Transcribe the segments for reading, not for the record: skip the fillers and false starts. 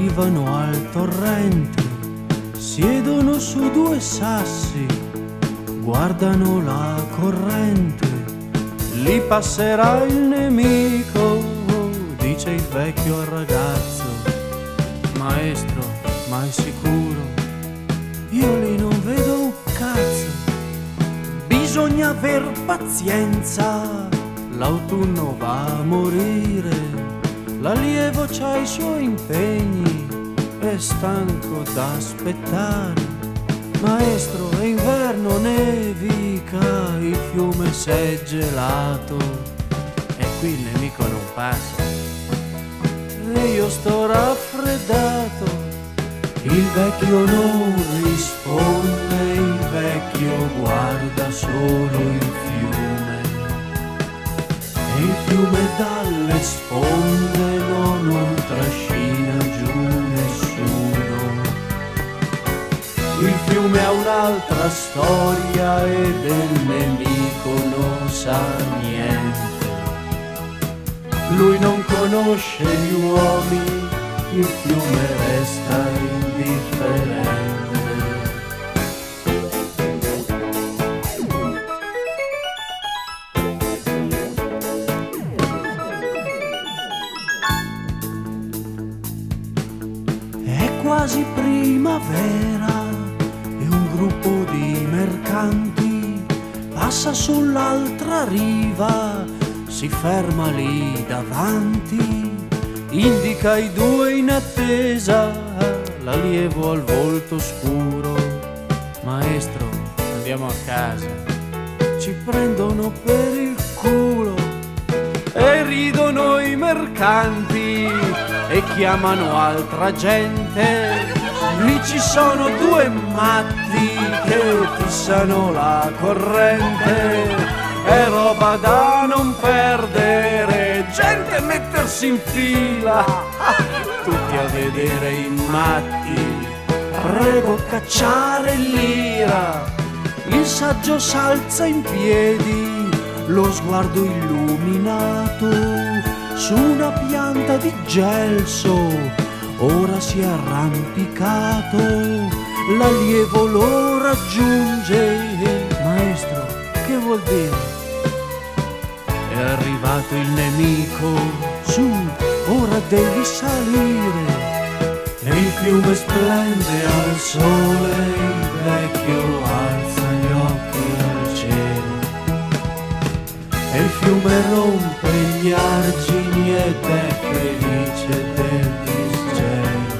arrivano al torrente, siedono su due sassi, guardano la corrente. Lì passerà il nemico, dice il vecchio al ragazzo. Maestro, ma è sicuro? Io lì non vedo un cazzo. Bisogna aver pazienza, l'autunno va a morire, l'allievo c'ha i suoi impegni, è stanco da aspettare. Maestro, è inverno, nevica, il fiume s'è gelato e qui il nemico non passa e io sto raffreddato. Il vecchio non risponde, il vecchio guarda solo il fiume e il fiume dalle sponde non trascina giù nessuno. Il fiume ha un'altra storia e del nemico non sa niente. Lui non conosce gli uomini, il fiume resta indifferente. È quasi primavera e un gruppo di mercanti passa sull'altra riva, si ferma lì davanti, indica i due in attesa, l'allievo al volto scuro. Maestro, andiamo a casa. Ci prendono per il culo e ridono i mercanti e chiamano altra gente. Lì ci sono due matti che fissano la corrente. È roba da non perdere, gente mettersi in fila, tutti a vedere i matti. Prego cacciare l'ira, il saggio s'alza in piedi, lo sguardo illuminato su una pianta di gelso. Ora si è arrampicato, l'allievo lo raggiunge. Maestro, che vuol dire? È arrivato il nemico, su, ora devi salire. E il fiume splende al sole, il vecchio alza gli occhi al cielo. E il fiume rompe gli argini ed è felice del disgelo.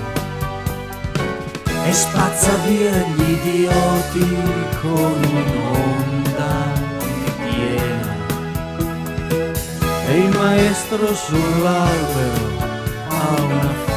E spazza via gli idioti con un'onda piena. E il maestro sull'albero ha una